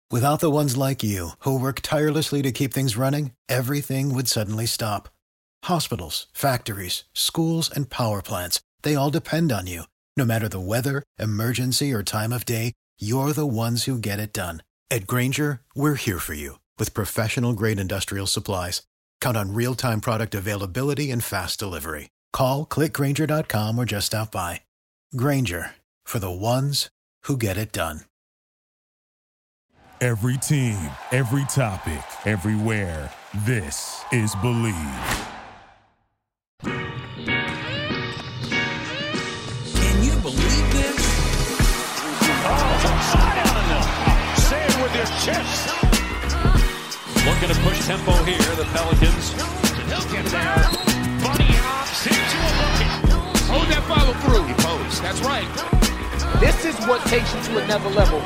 Without the ones like you, who work tirelessly to keep things running, everything would suddenly stop. Hospitals, factories, schools, and power plants, they all depend on you. No matter the weather, emergency, or time of day, you're the ones who get it done. At Grainger, we're here for you with professional-grade industrial supplies. Count on real-time product availability and fast delivery. Call, click Grainger.com, or just stop by. Grainger, for the ones who get it done. Every team, every topic, everywhere. This is Believe. Can you believe this? Oh, Zion! Say it with your chest. Looking to push tempo here, the Pelicans. He'll get there. Bunny hops into a bucket. Hold that follow through. He posed. That's right. This is what takes you to another level.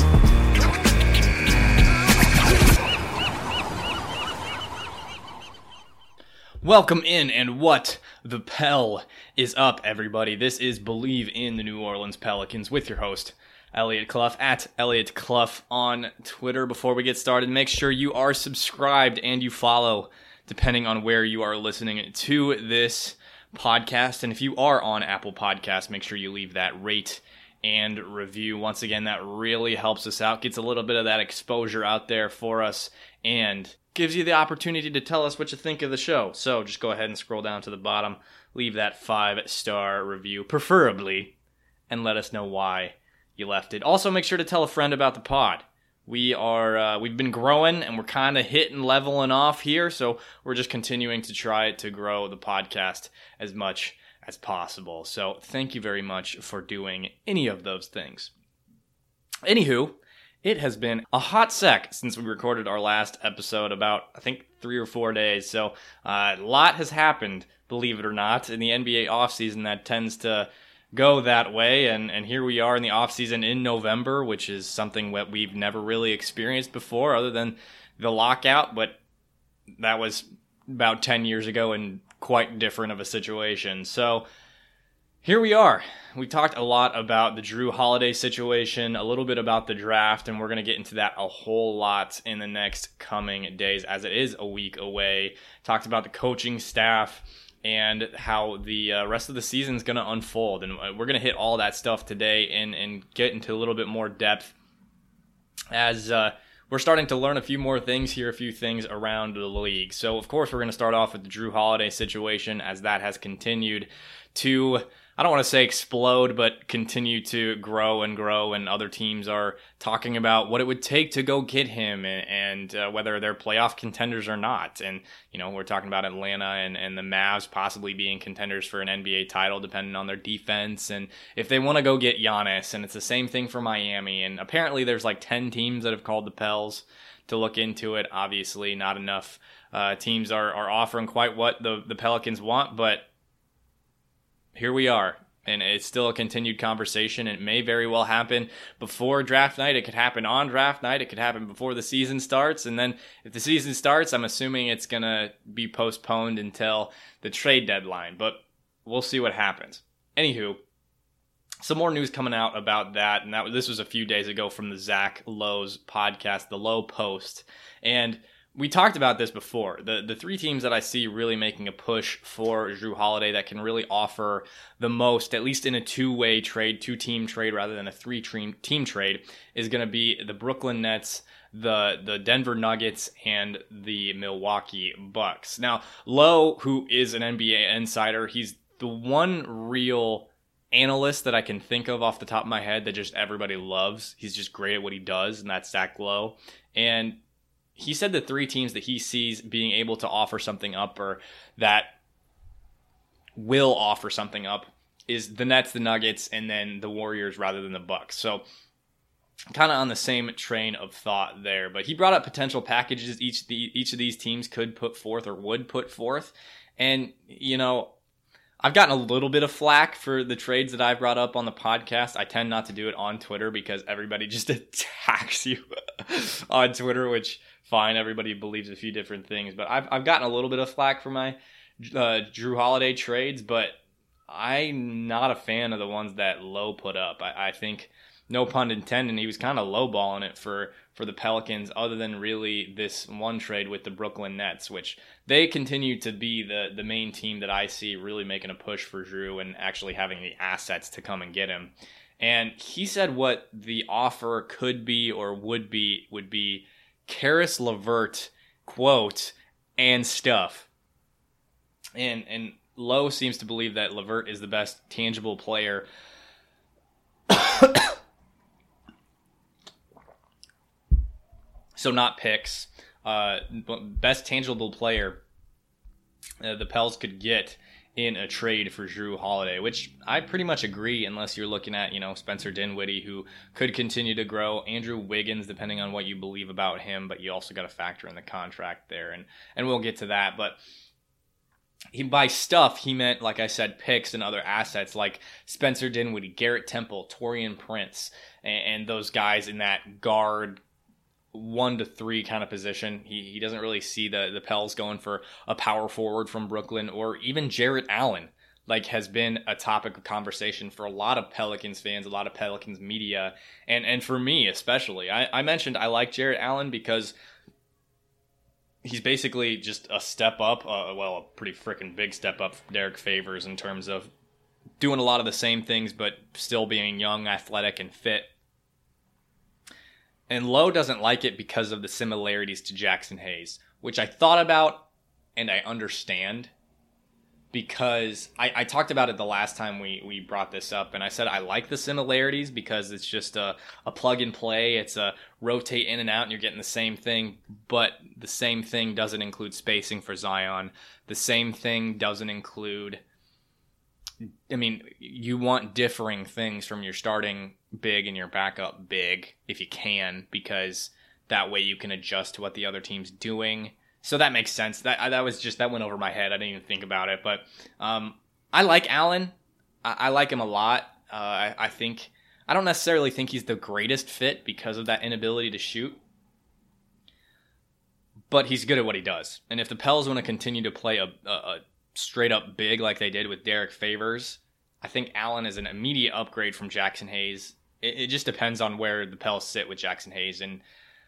Welcome in, and what the Pell is up, everybody. This is Believe in the New Orleans Pelicans with your host, Elliot Clough, at Elliot Clough on Twitter. Before we get started, make sure you are subscribed and you follow, depending on where you are listening to this podcast. And if you are on Apple Podcasts, make sure you leave that rate and review. Once again, that really helps us out, gets a little bit of that exposure out there for us, and gives you the opportunity to tell us what you think of the show. So just go ahead and scroll down to the bottom, leave that 5-star review, preferably, and let us know why you left it. Also, make sure to tell a friend about the pod. We've been growing, and we're kind of hitting leveling off here, so we're just continuing to try to grow the podcast as much as possible. So thank you very much for doing any of those things. Anywho, it has been a hot sec since we recorded our last episode, about, I think, 3 or 4 days. So a lot has happened, believe it or not, in the NBA offseason. That tends to go that way. And here we are in the offseason in November, which is something that we've never really experienced before other than the lockout. But that was about 10 years ago and quite different of a situation. So here we are. We talked a lot about the Jrue Holiday situation, a little bit about the draft, and we're going to get into that a whole lot in the next coming days as it is a week away. Talked about the coaching staff and how the rest of the season is going to unfold, and we're going to hit all that stuff today and get into a little bit more depth as we're starting to learn a few more things here, a few things around the league. So, of course, we're going to start off with the Jrue Holiday situation as that has continued to, I don't want to say explode, but continue to grow, and other teams are talking about what it would take to go get him and whether they're playoff contenders or not. And, you know, we're talking about Atlanta and the Mavs possibly being contenders for an NBA title depending on their defense and if they want to go get Giannis. And it's the same thing for Miami. And apparently there's like 10 teams that have called the Pels to look into it. Obviously not enough teams are offering quite what the Pelicans want, but here we are, and it's still a continued conversation. It may very well happen before draft night. It could happen on draft night. It could happen before the season starts. And then if the season starts, I'm assuming it's going to be postponed until the trade deadline. But we'll see what happens. Anywho, some more news coming out about that. And this was a few days ago from the Zach Lowe's podcast, The Lowe Post. And we talked about this before. The three teams that I see really making a push for Jrue Holiday that can really offer the most, at least in a two-way trade, two-team trade rather than a three-team trade, is going to be the Brooklyn Nets, the Denver Nuggets, and the Milwaukee Bucks. Now, Lowe, who is an NBA insider, he's the one real analyst that I can think of off the top of my head that just everybody loves. He's just great at what he does, and that's Zach Lowe. And he said the three teams that he sees being able to offer something up or that will offer something up is the Nets, the Nuggets, and then the Warriors rather than the Bucks. So kind of on the same train of thought there. But he brought up potential packages each of these teams could put forth or would put forth. And, you know, I've gotten a little bit of flack for the trades that I brought up on the podcast. I tend not to do it on Twitter because everybody just attacks you on Twitter, which, fine, everybody believes a few different things. But I've gotten a little bit of flack for my Jrue Holiday trades, but I'm not a fan of the ones that Lowe put up. I think no pun intended, he was kind of lowballing it for the Pelicans, other than really this one trade with the Brooklyn Nets, which they continue to be the main team that I see really making a push for Jrue and actually having the assets to come and get him. And he said what the offer could be or would be Caris LeVert, quote, and stuff. And Lowe seems to believe that LeVert is the best tangible player so not picks, best tangible player the Pels could get in a trade for Jrue Holiday, which I pretty much agree, unless you're looking at, Spencer Dinwiddie, who could continue to grow, Andrew Wiggins, depending on what you believe about him, but you also got to factor in the contract there, and we'll get to that. But by stuff, he meant, like I said, picks and other assets like Spencer Dinwiddie, Garrett Temple, Taurean Prince, and those guys in that guard 1 to 3 kind of position. He doesn't really see the Pels going for a power forward from Brooklyn, or even Jarrett Allen, like has been a topic of conversation for a lot of Pelicans fans, a lot of Pelicans media, and for me especially. I mentioned I like Jarrett Allen because he's basically just a step up, a pretty freaking big step up from Derek Favors in terms of doing a lot of the same things but still being young, athletic, and fit. And Lowe doesn't like it because of the similarities to Jackson Hayes, which I thought about and I understand, because I talked about it the last time we brought this up, and I said I like the similarities because it's just a plug and play. It's a rotate in and out and you're getting the same thing, but the same thing doesn't include spacing for Zion. The same thing doesn't include... you want differing things from your starting big and your backup big if you can, because that way you can adjust to what the other team's doing. So that makes sense. That went over my head. I didn't even think about it. But I like Allen. I like him a lot. I don't necessarily think he's the greatest fit because of that inability to shoot, but he's good at what he does. And if the Pels want to continue to play a straight up big like they did with Derek Favors, I think Allen is an immediate upgrade from Jackson Hayes. It just depends on where the Pels sit with Jackson Hayes. And,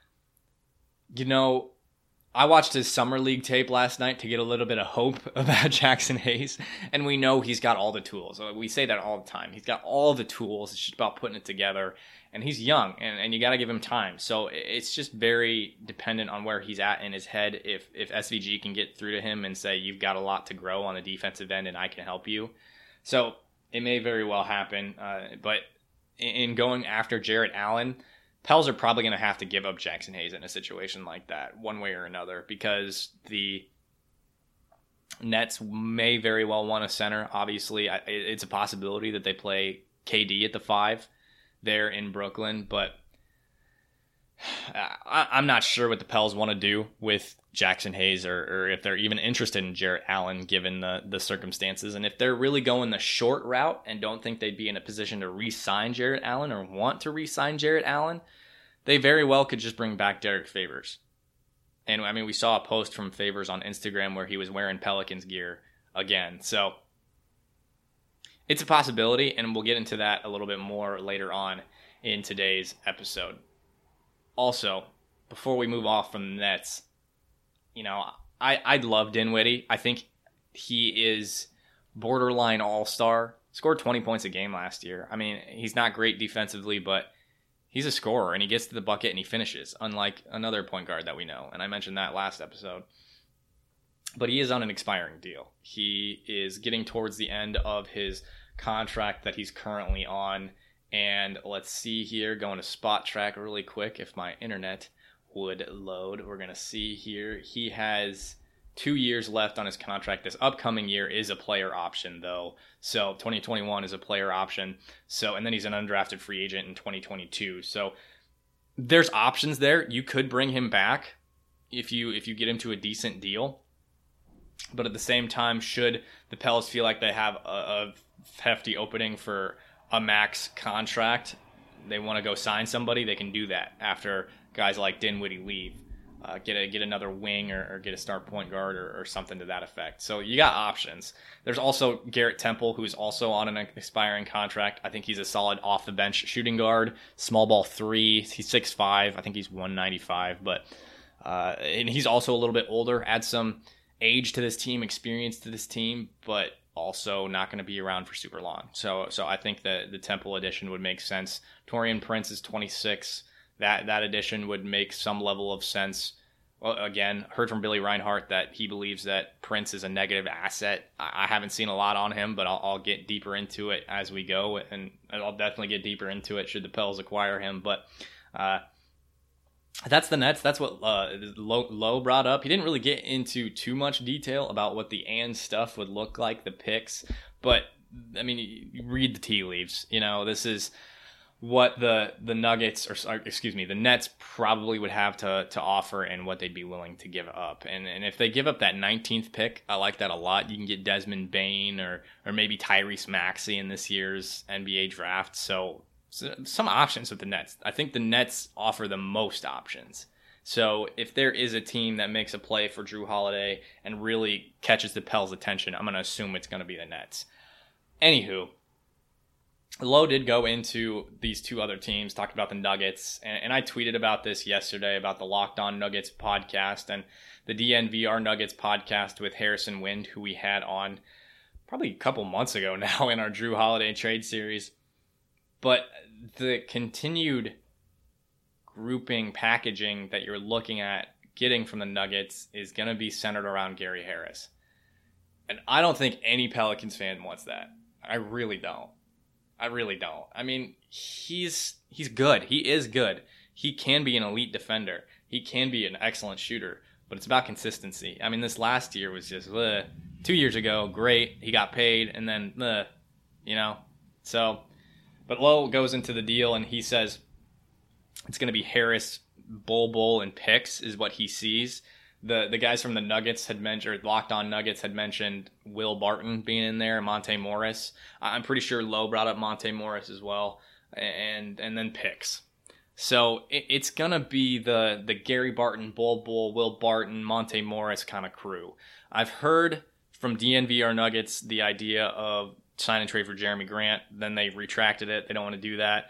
I watched his Summer League tape last night to get a little bit of hope about Jackson Hayes, and we know he's got all the tools. We say that all the time. He's got all the tools. It's just about putting it together, and he's young, and you got to give him time. So it's just very dependent on where he's at in his head. If SVG can get through to him and say, you've got a lot to grow on the defensive end and I can help you. So it may very well happen, but in going after Jarrett Allen, Pels are probably going to have to give up Jackson Hayes in a situation like that, one way or another, because the Nets may very well want a center. Obviously, it's a possibility that they play KD at the 5 there in Brooklyn, but I'm not sure what the Pels want to do with Jackson Hayes, or if they're even interested in Jarrett Allen given the circumstances. And if they're really going the short route and don't think they'd be in a position to re-sign Jarrett Allen or want to re-sign Jarrett Allen, they very well could just bring back Derek Favors. And we saw a post from Favors on Instagram where he was wearing Pelicans gear again. So it's a possibility, and we'll get into that a little bit more later on in today's episode. Also, before we move off from the Nets, I'd love Dinwiddie. I think he is borderline all-star. Scored 20 points a game last year. He's not great defensively, but he's a scorer, and he gets to the bucket and he finishes, unlike another point guard that we know. And I mentioned that last episode. But he is on an expiring deal. He is getting towards the end of his contract that he's currently on. And let's see here, going to Spot Track really quick if my internet would load. We're going to see here. He has 2 years left on his contract. This upcoming year is a player option, though. So 2021 is a player option. And then he's an undrafted free agent in 2022. So there's options there. You could bring him back if you get him to a decent deal. But at the same time, should the Pels feel like they have a hefty opening for a max contract, they want to go sign somebody, they can do that after guys like Dinwiddie leave. get another wing or get a start point guard or something to that effect. So you got options. There's also Garrett Temple, who's also on an expiring contract. I think he's a solid off the bench shooting guard, small ball 3. He's 6'5". I think he's 195, but and he's also a little bit older, adds some age to this team, experience to this team, but also not going to be around for super long. So I think that the Temple addition would make sense. Taurean Prince is 26. That addition would make some level of sense. Well, again, heard from Billy Reinhart that he believes that Prince is a negative asset. I haven't seen a lot on him, but I'll get deeper into it as we go, and I'll definitely get deeper into it should the Pels acquire him. But that's the Nets. That's what Lowe brought up. He didn't really get into too much detail about what the and stuff would look like, the picks. But, I mean, you read the tea leaves. You know, this is what the Nuggets, or excuse me, the Nets probably would have to offer and what they'd be willing to give up. And if they give up that 19th pick, I like that a lot. You can get Desmond Bane or maybe Tyrese Maxey in this year's NBA draft. So some options with the Nets. I think the Nets offer the most options. So if there is a team that makes a play for Jrue Holiday and really catches the Pels' attention, I'm going to assume it's going to be the Nets. Anywho, Lowe did go into these two other teams, talked about the Nuggets, and I tweeted about this yesterday about the Locked On Nuggets podcast and the DNVR Nuggets podcast with Harrison Wind, who we had on probably a couple months ago now in our Jrue Holiday trade series. But the continued grouping, packaging that you're looking at getting from the Nuggets is going to be centered around Gary Harris. And I don't think any Pelicans fan wants that. I really don't. I mean, he's good. He is good. He can be an elite defender. He can be an excellent shooter. But it's about consistency. I mean, this last year was just 2 years ago, great. He got paid, and then, you know. So, but Lowe goes into the deal, and he says it's going to be Harris, Bol, and picks is what he sees. The guys from the Nuggets had mentioned, or Locked On Nuggets had mentioned Will Barton being in there, Monte Morris. I'm pretty sure Lowe brought up Monte Morris as well, and then picks. So it's going to be the Gary Barton, Bol, Will Barton, Monte Morris kind of crew. I've heard from DNVR Nuggets the idea of sign and trade for Jeremy Grant. Then they retracted it. They don't want to do that.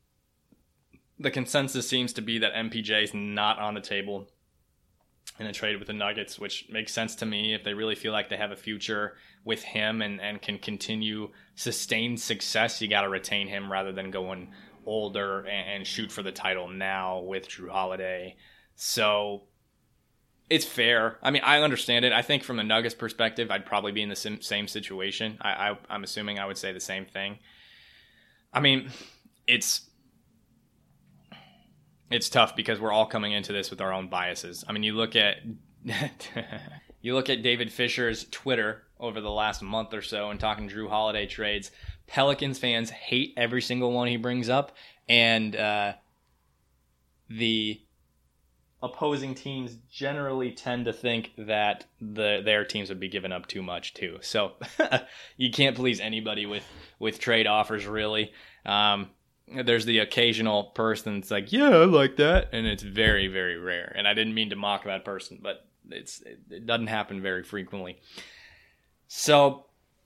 The consensus seems to be that MPJ is not on the table in a trade with the Nuggets, which makes sense to me. If they really feel like they have a future with him and can continue sustained success, you got to retain him rather than going older and shoot for the title now with Jrue Holiday. So it's fair. I mean, I understand it. I think from the Nuggets perspective, I'd probably be in the same situation. I'm assuming I would say the same thing. I mean, it's tough because we're all coming into this with our own biases. I mean, you look at David Fisher's Twitter over the last month or so and talking Jrue Holiday trades. Pelicans fans hate every single one he brings up, and the opposing teams generally tend to think that their teams would be giving up too much too. So you can't please anybody with trade offers, really. There's the occasional person that's like, yeah, I like that. And it's very, very rare. And I didn't mean to mock that person, but it doesn't happen very frequently. So,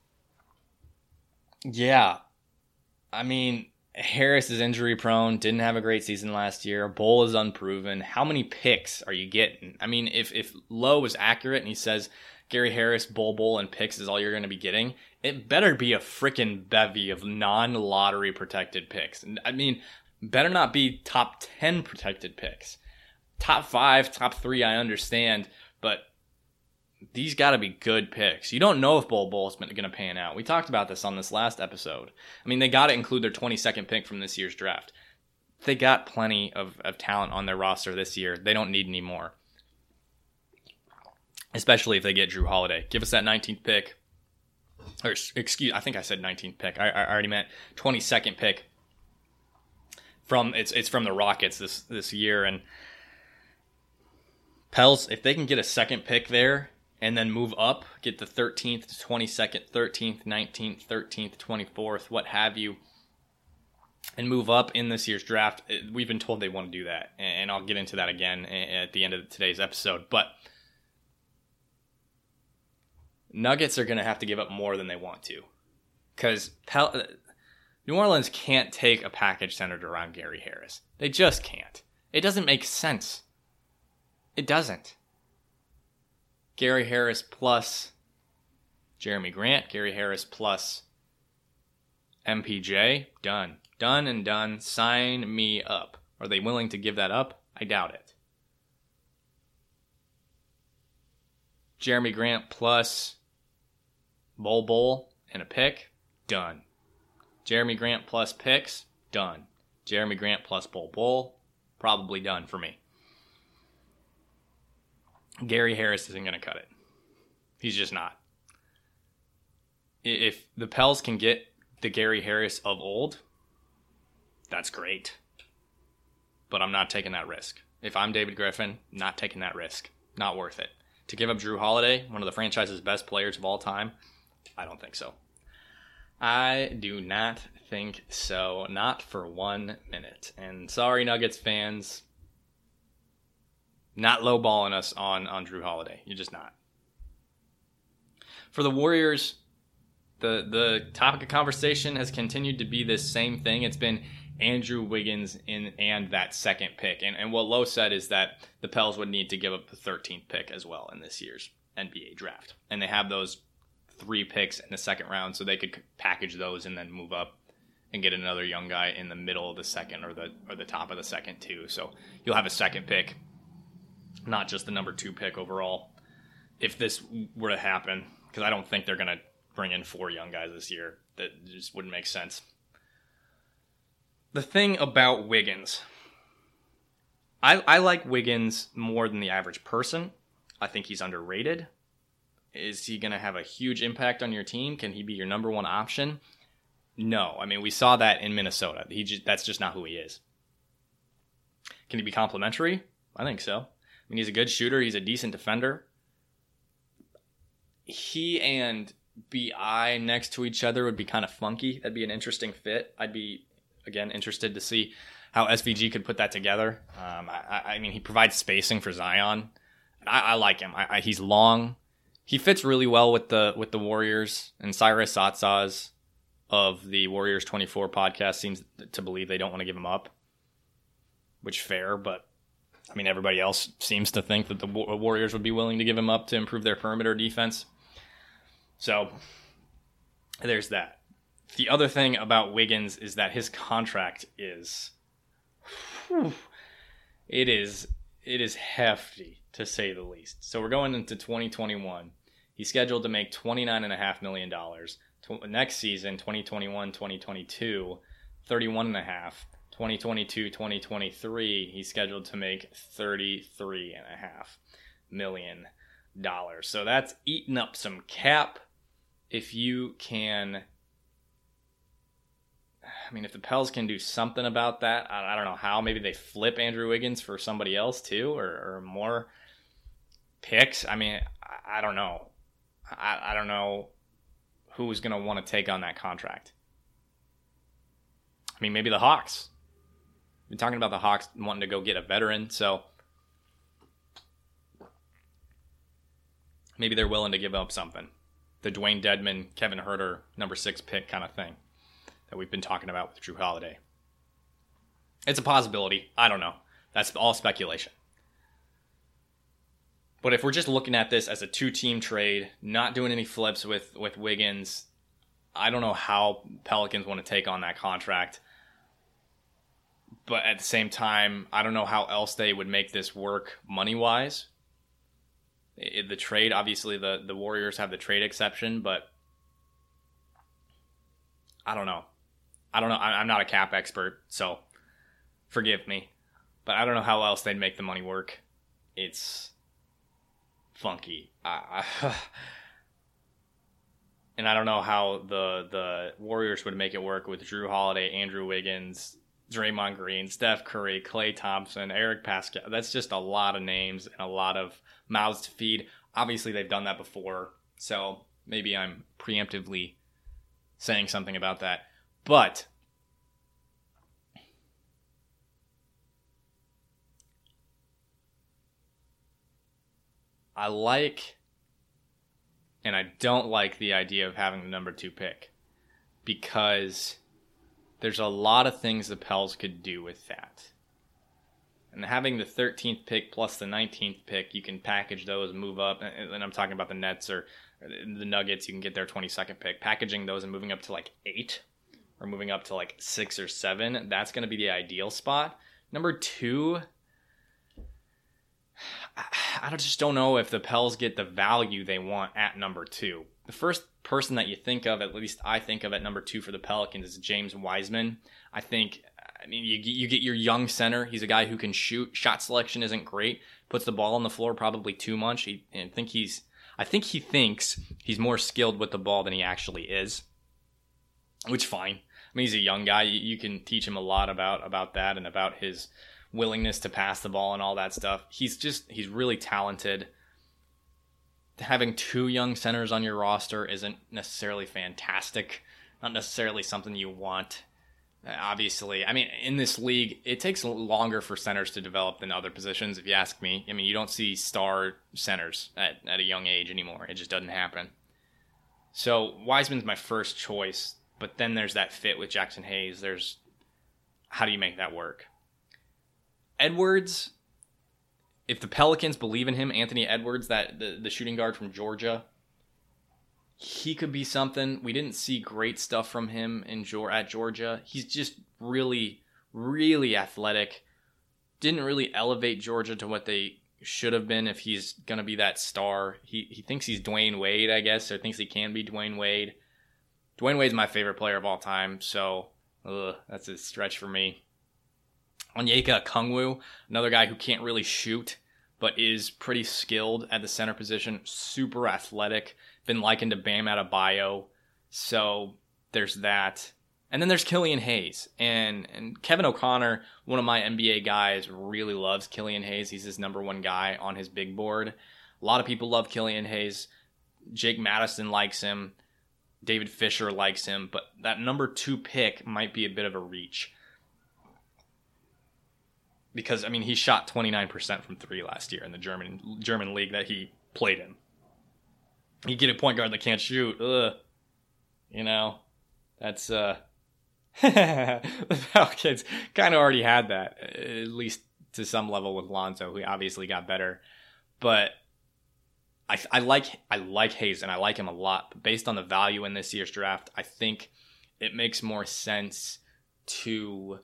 yeah. I mean, Harris is injury prone, didn't have a great season last year. Bol is unproven. How many picks are you getting? I mean, if Lowe was accurate and he says Gary Harris, Bol, and picks is all you're going to be getting, it better be a freaking bevy of non-lottery protected picks. I mean, better not be top 10 protected picks. Top 5, top 3, I understand, but these got to be good picks. You don't know if Bol is going to pan out. We talked about this on this last episode. I mean, they got to include their 22nd pick from this year's draft. They got plenty of talent on their roster this year. They don't need any more. Especially if they get Jrue Holiday. Give us that 19th pick. Or, I think I said 19th pick. I already meant 22nd pick. It's from the Rockets this year. And Pels, if they can get a second pick there and then move up, get the 13th, 22nd, 13th, 19th, 13th, 24th, what have you, and move up in this year's draft. We've been told they want to do that, and I'll get into that again at the end of today's episode. But Nuggets are going to have to give up more than they want to, because New Orleans can't take a package centered around Gary Harris. They just can't. It doesn't make sense. It doesn't. Gary Harris plus Jeremy Grant, Gary Harris plus MPJ, done. Done and done. Sign me up. Are they willing to give that up? I doubt it. Jeremy Grant plus Bol and a pick, done. Jeremy Grant plus picks, done. Jeremy Grant plus Bol, probably done for me. Gary Harris isn't going to cut it. He's just not. If the Pels can get the Gary Harris of old, that's great. But I'm not taking that risk. If I'm David Griffin, not taking that risk. Not worth it. To give up Jrue Holiday, one of the franchise's best players of all time, I don't think so. I do not think so. Not for 1 minute. And sorry, Nuggets fans, not lowballing us on Jrue Holiday. You're just not. For the Warriors, the topic of conversation has continued to be this same thing. It's been Andrew Wiggins and that second pick. And what Lowe said is that the Pels would need to give up the 13th pick as well in this year's NBA draft. And they have those 3 picks in the second round, so they could package those and then move up and get another young guy in the middle of the second or the top of the second too. So you'll have a second pick, not just the number 2 pick overall, if this were to happen, because I don't think they're going to bring in 4 young guys this year. That just wouldn't make sense. The thing about Wiggins, I like Wiggins more than the average person. I think he's underrated. Is he going to have a huge impact on your team? Can he be your number 1 option? No. I mean, we saw that in Minnesota. That's just not who he is. Can he be complimentary? I think so. I mean, he's a good shooter. He's a decent defender. He and BI next to each other would be kind of funky. That'd be an interesting fit. I'd be, again, interested to see how SVG could put that together. I mean, he provides spacing for Zion. I like him. He's long. He fits really well with the Warriors, and Cyrus Satsaz of the Warriors 24 podcast seems to believe they don't want to give him up, which fair, but I mean, everybody else seems to think that the Warriors would be willing to give him up to improve their perimeter defense. So there's that. The other thing about Wiggins is that his contract is, it is hefty, to say the least. So we're going into 2021. He's scheduled to make $29.5 million. Next season, 2021, 2022, $31.5. 2022, 2023, he's scheduled to make $33.5 million. So that's eating up some cap. If you can, I mean, if the Pels can do something about that, I don't know how. Maybe they flip Andrew Wiggins for somebody else too, or more picks. I mean, I don't know. I don't know who's going to want to take on that contract. I mean, maybe the Hawks. We're talking about the Hawks wanting to go get a veteran, so maybe they're willing to give up something. The Dwayne Dedmon, Kevin Huerter, number 6 pick kind of thing that we've been talking about with Jrue Holiday. It's a possibility. I don't know. That's all speculation. But if we're just looking at this as a 2-team trade, not doing any flips with Wiggins, I don't know how Pelicans want to take on that contract. But at the same time, I don't know how else they would make this work money-wise. The trade, obviously, the Warriors have the trade exception, but I don't know. I'm not a cap expert, so forgive me. But I don't know how else they'd make the money work. It's funky. And I don't know how the Warriors would make it work with Jrue Holiday, Andrew Wiggins, Draymond Green, Steph Curry, Klay Thompson, Eric Pascal. That's just a lot of names and a lot of mouths to feed. Obviously, they've done that before, so maybe I'm preemptively saying something about that. But I like and I don't like the idea of having the number 2 pick because there's a lot of things the Pels could do with that. And having the 13th pick plus the 19th pick, you can package those, move up. And I'm talking about the Nets or the Nuggets. You can get their 22nd pick. Packaging those and moving up to like 8 or moving up to like 6 or 7. That's going to be the ideal spot. Number 2, I just don't know if the Pels get the value they want at number 2. The first person that you think of, at least I think of at number 2 for the Pelicans, is James Wiseman. You get your young center. He's a guy who can shoot. Shot selection isn't great. Puts the ball on the floor probably too much. I think he thinks he's more skilled with the ball than he actually is, which fine. I mean, he's a young guy. You can teach him a lot about that and about his willingness to pass the ball and all that stuff. He's really talented. Having 2 young centers on your roster isn't necessarily fantastic. Not necessarily something you want. Obviously, I mean, in this league, it takes longer for centers to develop than other positions, if you ask me. I mean, you don't see star centers at a young age anymore. It just doesn't happen. So Wiseman's my first choice, but then there's that fit with Jackson Hayes. There's how do you make that work? Edwards, if the Pelicans believe in him, Anthony Edwards, that the shooting guard from Georgia, he could be something. We didn't see great stuff from him at Georgia. He's just really, really athletic. Didn't really elevate Georgia to what they should have been if he's going to be that star. He thinks he's Dwayne Wade, I guess, or thinks he can be Dwayne Wade. Dwayne Wade's my favorite player of all time, so that's a stretch for me. Onyeka Okongwu, another guy who can't really shoot, but is pretty skilled at the center position, super athletic, been likened to Bam Adebayo, so there's that. And then there's Killian Hayes, and Kevin O'Connor, one of my NBA guys, really loves Killian Hayes. He's his number 1 guy on his big board. A lot of people love Killian Hayes. Jake Madison likes him. David Fisher likes him, but that number 2 pick might be a bit of a reach. Because, I mean, he shot 29% from 3 last year in the German league that he played in. You get a point guard that can't shoot. That's the Falcons kind of already had that, at least to some level with Lonzo, who obviously got better. But I like Hayes, and I like him a lot. But based on the value in this year's draft, I think it makes more sense to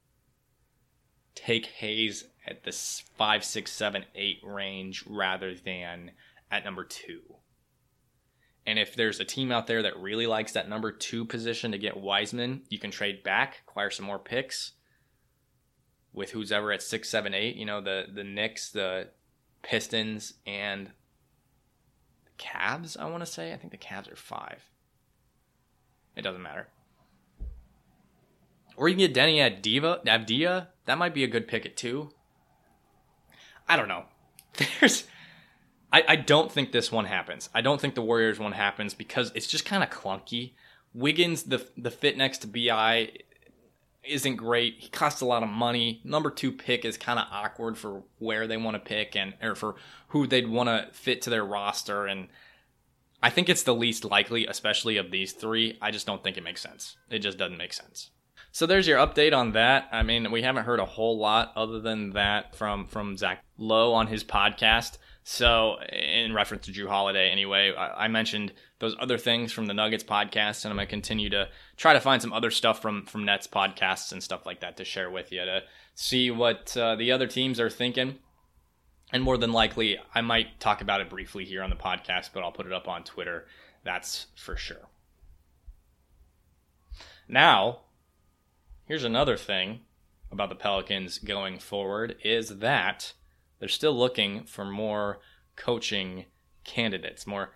take Hayes at the 5, 6, 7, 8 range rather than at number 2. And if there's a team out there that really likes that number 2 position to get Wiseman, you can trade back, acquire some more picks with who's ever at 6, 7, 8. You know, the Knicks, the Pistons, and the Cavs, I want to say. I think the Cavs are 5. It doesn't matter. Or you can get Denny Avdia. That might be a good pick at 2. I don't know. I don't think this one happens. I don't think the Warriors one happens because it's just kind of clunky. Wiggins, the fit next to BI isn't great. He costs a lot of money. Number 2 pick is kind of awkward for where they want to pick or for who they'd want to fit to their roster. And I think it's the least likely, especially of these 3. I just don't think it makes sense. It just doesn't make sense. So there's your update on that. I mean, we haven't heard a whole lot other than that from Zach Lowe on his podcast. So in reference to Jrue Holiday anyway, I mentioned those other things from the Nuggets podcast, and I'm going to continue to try to find some other stuff from Nets podcasts and stuff like that to share with you to see what the other teams are thinking. And more than likely, I might talk about it briefly here on the podcast, but I'll put it up on Twitter. That's for sure. Now, here's another thing about the Pelicans going forward is that they're still looking for more coaching candidates, more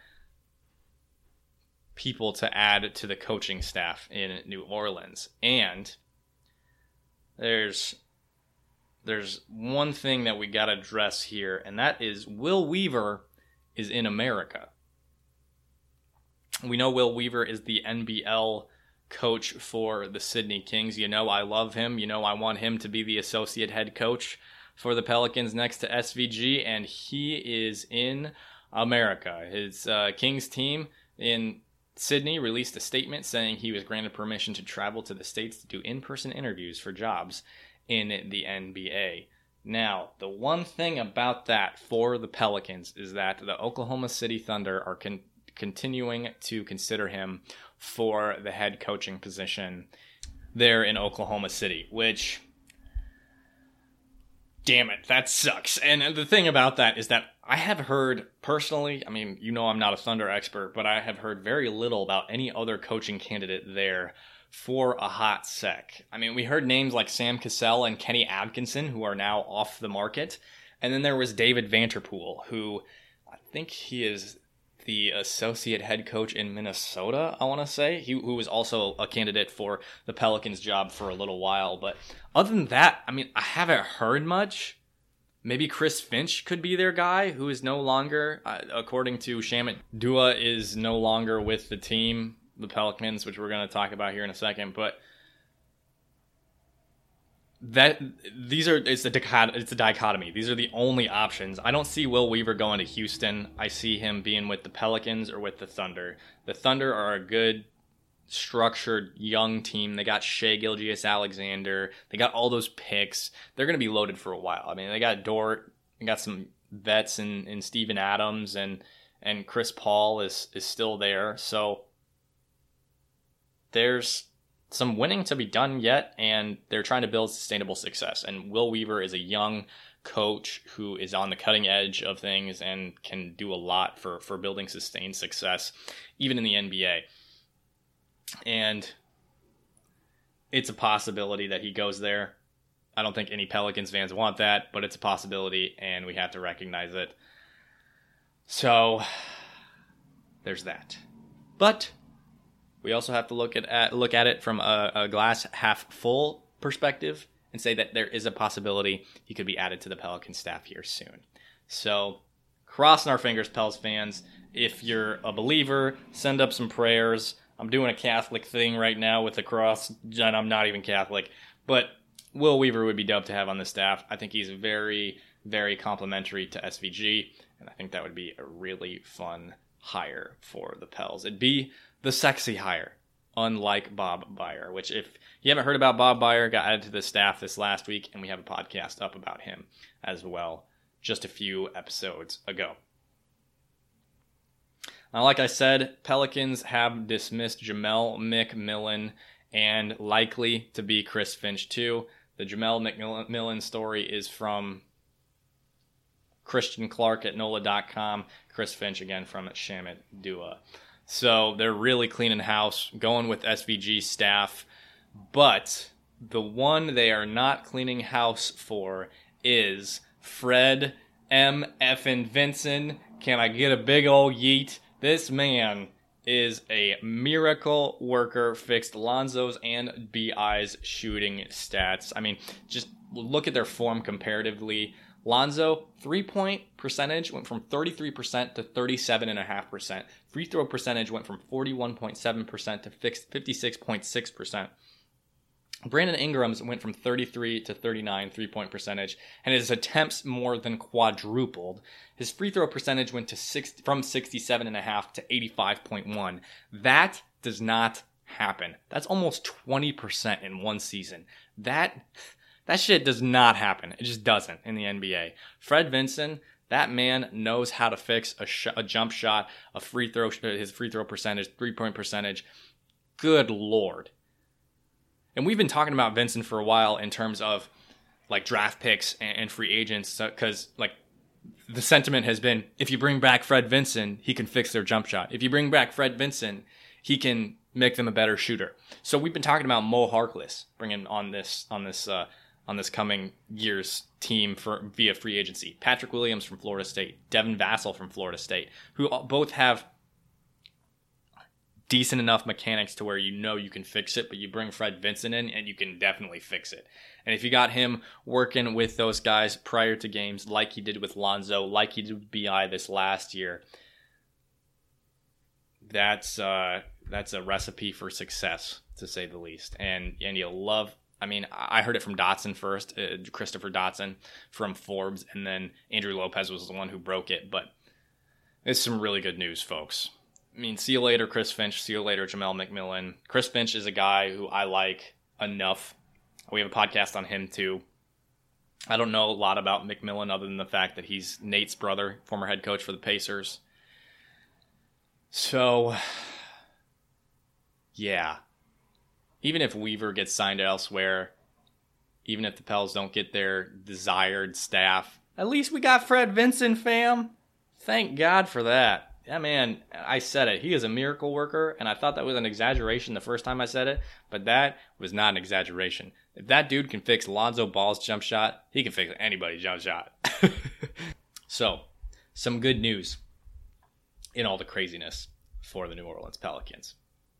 people to add to the coaching staff in New Orleans. And there's one thing that we got to address here, and that is Will Weaver is in America. We know Will Weaver is the NBL coach for the Sydney Kings. You know I love him. You know I want him to be the associate head coach for the Pelicans next to SVG, and he is in America. His Kings team in Sydney released a statement saying he was granted permission to travel to the States to do in-person interviews for jobs in the NBA. Now, the one thing about that for the Pelicans is that the Oklahoma City Thunder are continuing to consider him for the head coaching position there in Oklahoma City, which, damn it, that sucks. And the thing about that is that I have heard personally, I mean, you know I'm not a Thunder expert, but I have heard very little about any other coaching candidate there for a hot sec. I mean, we heard names like Sam Cassell and Kenny Atkinson, who are now off the market. And then there was David Vanterpool, who I think he is the associate head coach in Minnesota, I want to say, who was also a candidate for the Pelicans job for a little while. But other than that, I mean, I haven't heard much. Maybe Chris Finch could be their guy, who is no longer, according to Shamit Dua, is no longer with the team, the Pelicans, which we're going to talk about here in a second. But it's a dichotomy. These are the only options. I don't see Will Weaver going to Houston. I see him being with the Pelicans or with the Thunder. The Thunder are a good, structured young team. They got Shai Gilgeous-Alexander. They got all those picks. They're going to be loaded for a while. I mean, they got Dort. They got some vets in Steven Adams, and Chris Paul is still there. So there's some winning to be done yet, and they're trying to build sustainable success. And Will Weaver is a young coach who is on the cutting edge of things and can do a lot for building sustained success, even in the NBA. And it's a possibility that he goes there. I don't think any Pelicans fans want that, but it's a possibility, and we have to recognize it. So there's that. But we also have to look at it from a glass half full perspective and say that there is a possibility he could be added to the Pelican staff here soon. So crossing our fingers, Pels fans. If you're a believer, send up some prayers. I'm doing a Catholic thing right now with the cross, and I'm not even Catholic. But Will Weaver would be dope to have on the staff. I think he's very, very complimentary to SVG, and I think that would be a really fun hire for the Pels. It'd be the sexy hire, unlike Bob Byer, which if you haven't heard about Bob Byer, got added to the staff this last week, and we have a podcast up about him as well just a few episodes ago. Now, like I said, Pelicans have dismissed Jamel McMillan and likely to be Chris Finch too. The Jamel McMillan story is from Christian Clark at NOLA.com. Chris Finch, again, from Shamit Dua. So they're really cleaning house, going with SVG staff. But the one they are not cleaning house for is Fred M. Effin Vinson. Can I get a big old yeet? This man is a miracle worker, fixed Lonzo's and BI's shooting stats. I mean, just look at their form comparatively. Lonzo, 3-point percentage went from 33% to 37.5%. Free throw percentage went from 41.7% to 56.6%. Brandon Ingram's went from 33 to 39 3-point percentage, and his attempts more than quadrupled. His free throw percentage went to from 67.5 to 85.1. That does not happen. That's almost 20% in one season. That shit does not happen. It just doesn't in the NBA. Fred Vinson, that man knows how to fix a jump shot, his free throw percentage, 3-point percentage. Good Lord. And we've been talking about Vinson for a while in terms of like draft picks and free agents, because like the sentiment has been, if you bring back Fred Vinson, he can fix their jump shot. If you bring back Fred Vinson, he can make them a better shooter. So we've been talking about Mo Harkless bringing on this coming year's team via free agency. Patrick Williams from Florida State, Devin Vassell from Florida State, who both have decent enough mechanics to where you know you can fix it, but you bring Fred Vinson in and you can definitely fix it. And if you got him working with those guys prior to games like he did with Lonzo, like he did with BI this last year, that's a recipe for success, to say the least. And you'll love, I mean, I heard it from Dotson first, Christopher Dotson from Forbes, and then Andrew Lopez was the one who broke it. But it's some really good news, folks. I mean, see you later, Chris Finch. See you later, Jamel McMillan. Chris Finch is a guy who I like enough. We have a podcast on him, too. I don't know a lot about McMillan other than the fact that he's Nate's brother, former head coach for the Pacers. So, yeah. Even if Weaver gets signed elsewhere, even if the Pels don't get their desired staff, at least we got Fred Vinson, fam. Thank God for that. Yeah, man, I said it. He is a miracle worker, and I thought that was an exaggeration the first time I said it, but that was not an exaggeration. If that dude can fix Lonzo Ball's jump shot, he can fix anybody's jump shot. So, some good news in all the craziness for the New Orleans Pelicans.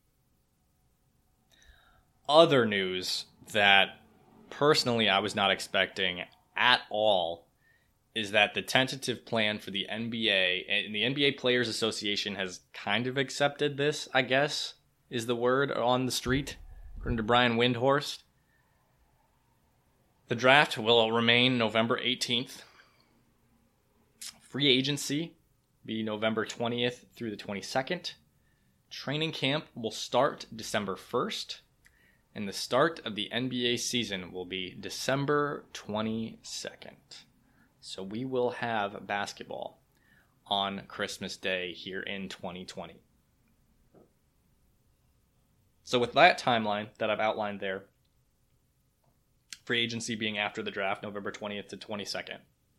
Other news that personally I was not expecting at all is that the tentative plan for the NBA, and the NBA Players Association has kind of accepted this, I guess, is the word on the street, according to Brian Windhorst. The draft will remain November 18th. Free agency be November 20th through the 22nd. Training camp will start December 1st. And the start of the NBA season will be December 22nd. So we will have basketball on Christmas Day here in 2020. So with that timeline that I've outlined there, free agency being after the draft, November 20th to 22nd.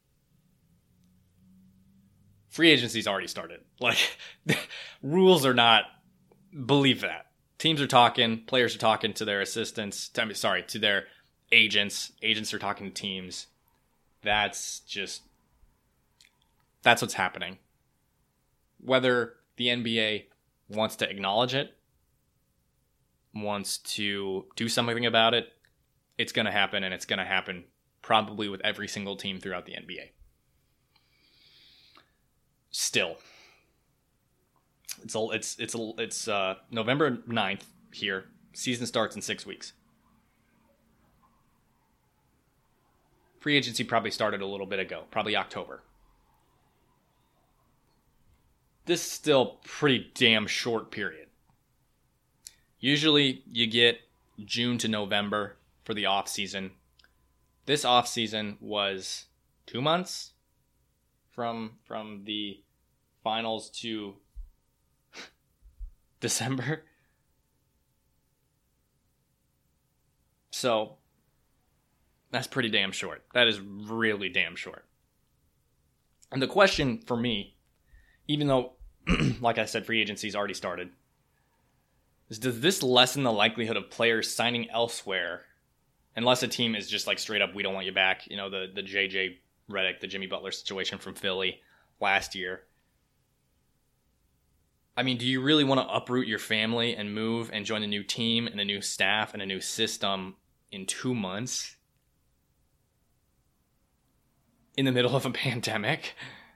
Free agency's already started. Like, rules are not, believe that. Teams are talking, players are talking to their assistants, to their agents. Agents are talking to teams. That's what's happening. Whether the NBA wants to acknowledge it, wants to do something about it, it's going to happen, and it's going to happen probably with every single team throughout the NBA. Still, it's November 9th here. Season starts in 6 weeks. Free agency probably started a little bit ago, probably October. This is still pretty damn short period. Usually you get June to November for the off season. This off season was 2 months from the finals to December. So that's pretty damn short. That is really damn short. And the question for me, even though, like I said, free agency's already started, is does this lessen the likelihood of players signing elsewhere unless a team is just like straight up, we don't want you back? You know, the JJ Redick, the Jimmy Butler situation from Philly last year. I mean, do you really want to uproot your family and move and join a new team and a new staff and a new system in 2 months? In the middle of a pandemic?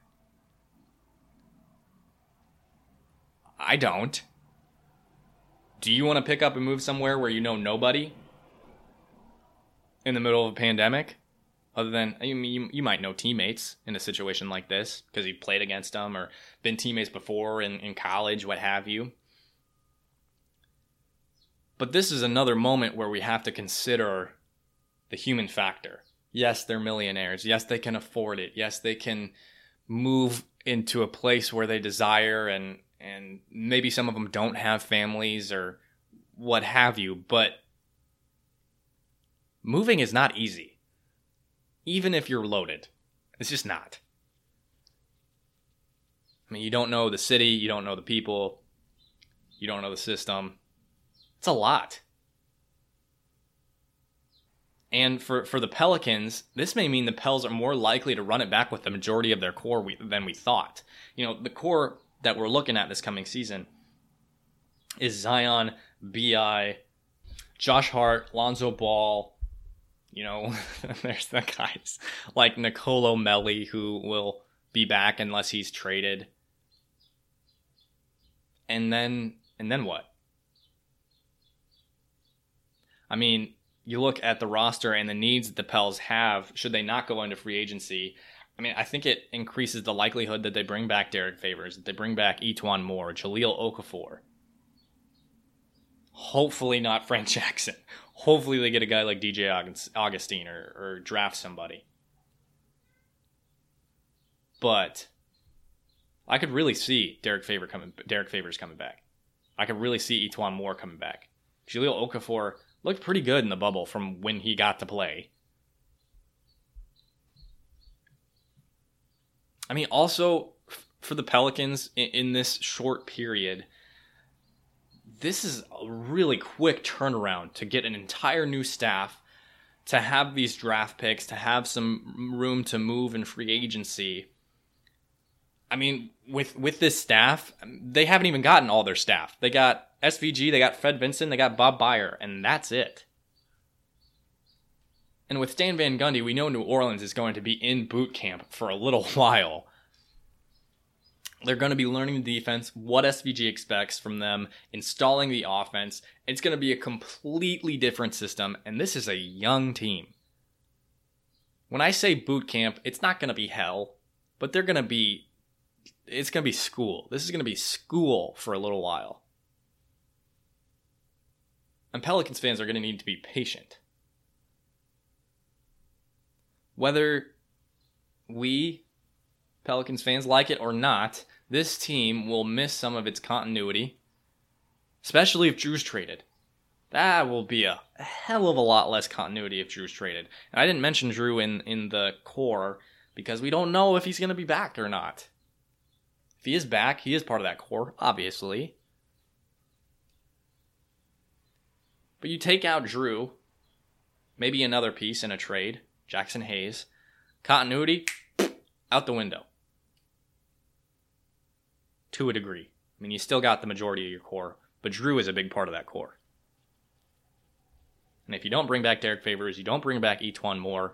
I don't. Do you want to pick up and move somewhere where you know nobody in the middle of a pandemic? Other than, I mean, you might know teammates in a situation like this because you played against them or been teammates before in college, what have you. But this is another moment where we have to consider the human factor. Yes, they're millionaires. Yes, they can afford it. Yes, they can move into a place where they desire, and maybe some of them don't have families or what have you, but moving is not easy. Even if you're loaded. It's just not. I mean, you don't know the city, you don't know the people, you don't know the system. It's a lot. And for the Pelicans, this may mean the Pels are more likely to run it back with the majority of their core than we thought. You know, the core that we're looking at this coming season is Zion, B.I., Josh Hart, Lonzo Ball. You know, there's the guys like Nicolo Melli who will be back unless he's traded. And then what? I mean, you look at the roster and the needs that the Pels have, should they not go into free agency, I mean, I think it increases the likelihood that they bring back Derek Favors, that they bring back E'Twaun Moore, Jahlil Okafor. Hopefully not Frank Jackson. Hopefully they get a guy like DJ Augustine or draft somebody. But I could really see Derek Favors coming back. I could really see E'Twaun Moore coming back. Jahlil Okafor looked pretty good in the bubble from when he got to play. I mean, also for the Pelicans in this short period, this is a really quick turnaround to get an entire new staff, to have these draft picks, to have some room to move in free agency. I mean, with this staff, they haven't even gotten all their staff. They got SVG, they got Fred Vinson, they got Bob Byer, and that's it. And with Stan Van Gundy, we know New Orleans is going to be in boot camp for a little while. They're going to be learning the defense, what SVG expects from them, installing the offense. It's going to be a completely different system, and this is a young team. When I say boot camp, it's not going to be hell, but it's going to be school. This is going to be school for a little while. And Pelicans fans are going to need to be patient. Whether we, Pelicans fans, like it or not, this team will miss some of its continuity, especially if Drew's traded. That will be a hell of a lot less continuity if Drew's traded. And I didn't mention Drew in the core because we don't know if he's going to be back or not. If he is back, he is part of that core, obviously. But you take out Drew, maybe another piece in a trade, Jackson Hayes, continuity, out the window. To a degree. I mean, you still got the majority of your core, but Drew is a big part of that core. And if you don't bring back Derek Favors, you don't bring back E'Twaun Moore,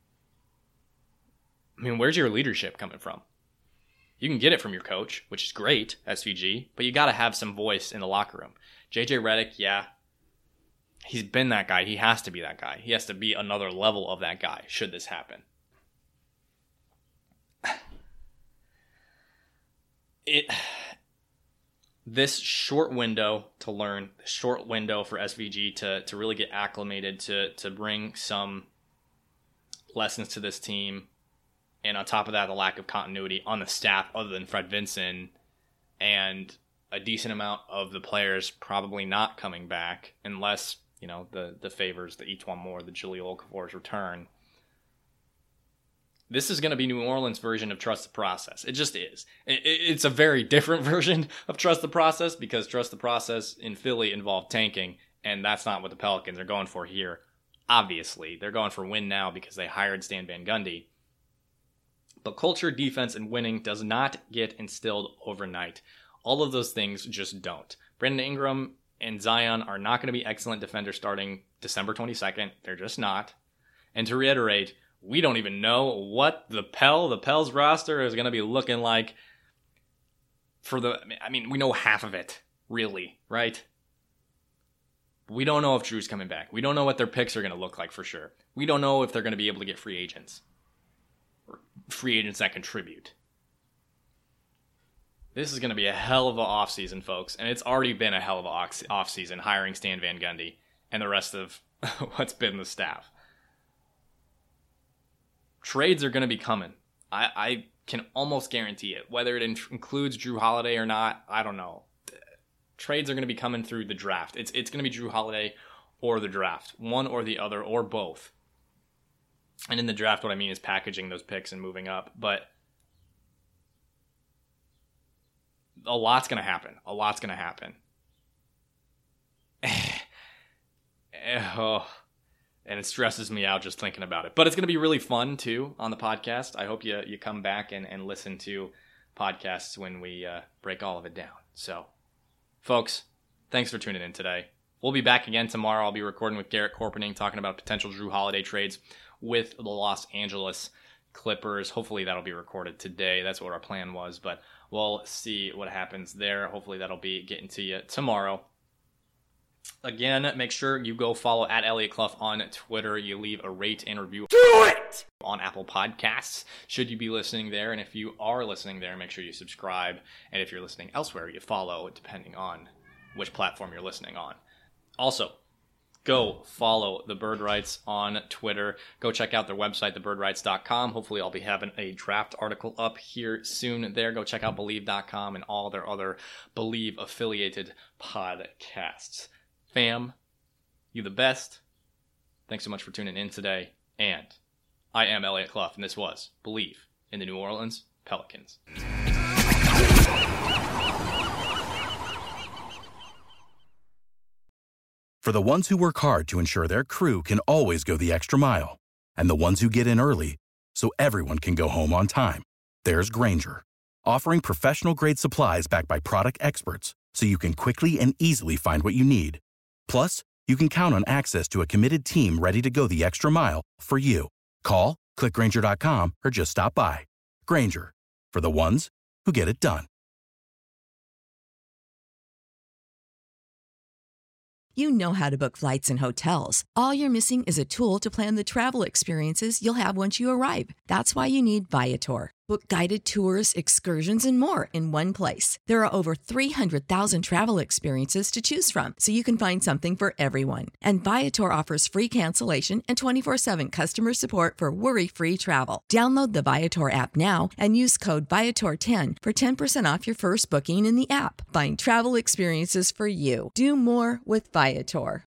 I mean, where's your leadership coming from? You can get it from your coach, which is great, SVG, but you got to have some voice in the locker room. JJ Redick, yeah, he's been that guy. He has to be that guy. He has to be another level of that guy should this happen. This short window to learn, short window for SVG to really get acclimated, to bring some lessons to this team, and on top of that, the lack of continuity on the staff other than Fred Vinson, and a decent amount of the players probably not coming back unless, you know, the Favors, the E'Twaun Moore, the Jahlil Okafor's return. This is going to be New Orleans' version of Trust the Process. It just is. It's a very different version of Trust the Process because Trust the Process in Philly involved tanking, and that's not what the Pelicans are going for here. Obviously, they're going for win now because they hired Stan Van Gundy. But culture, defense, and winning does not get instilled overnight. All of those things just don't. Brandon Ingram and Zion are not going to be excellent defenders starting December 22nd. They're just not. And to reiterate, we don't even know what the Pels roster is going to be looking like we know half of it, really, right? We don't know if Drew's coming back. We don't know what their picks are going to look like for sure. We don't know if they're going to be able to get free agents. Or free agents that contribute. This is going to be a hell of an offseason, folks. And it's already been a hell of an offseason hiring Stan Van Gundy and the rest of what's been the staff. Trades are going to be coming. I can almost guarantee it. Whether it includes Drew Holiday or not, I don't know. Trades are going to be coming through the draft. It's going to be Drew Holiday or the draft. One or the other or both. And in the draft, what I mean is packaging those picks and moving up. But a lot's going to happen. A lot's going to happen. And it stresses me out just thinking about it. But it's going to be really fun, too, on the podcast. I hope you come back and listen to podcasts when we break all of it down. So, folks, thanks for tuning in today. We'll be back again tomorrow. I'll be recording with Garrett Corpening, talking about potential Drew Holiday trades with the Los Angeles Clippers. Hopefully that'll be recorded today. That's what our plan was. But we'll see what happens there. Hopefully that'll be getting to you tomorrow. Again, make sure you go follow at Elliot Clough on Twitter. You leave a rate and review on Apple Podcasts, should you be listening there. And if you are listening there, make sure you subscribe. And if you're listening elsewhere, you follow, depending on which platform you're listening on. Also, go follow The Bird Writes on Twitter. Go check out their website, thebirdwrites.com. Hopefully I'll be having a draft article up here soon there. Go check out Believe.com and all their other Believe-affiliated podcasts. Fam, you the best. Thanks so much for tuning in today. And I am Elliot Clough, and this was Believe in the New Orleans Pelicans. For the ones who work hard to ensure their crew can always go the extra mile, and the ones who get in early so everyone can go home on time, there's Grainger, offering professional-grade supplies backed by product experts so you can quickly and easily find what you need. Plus, you can count on access to a committed team ready to go the extra mile for you. Call, click Grainger.com, or just stop by. Grainger, for the ones who get it done. You know how to book flights and hotels. All you're missing is a tool to plan the travel experiences you'll have once you arrive. That's why you need Viator. Book guided tours, excursions, and more in one place. There are over 300,000 travel experiences to choose from, so you can find something for everyone. And Viator offers free cancellation and 24/7 customer support for worry-free travel. Download the Viator app now and use code Viator10 for 10% off your first booking in the app. Find travel experiences for you. Do more with Viator.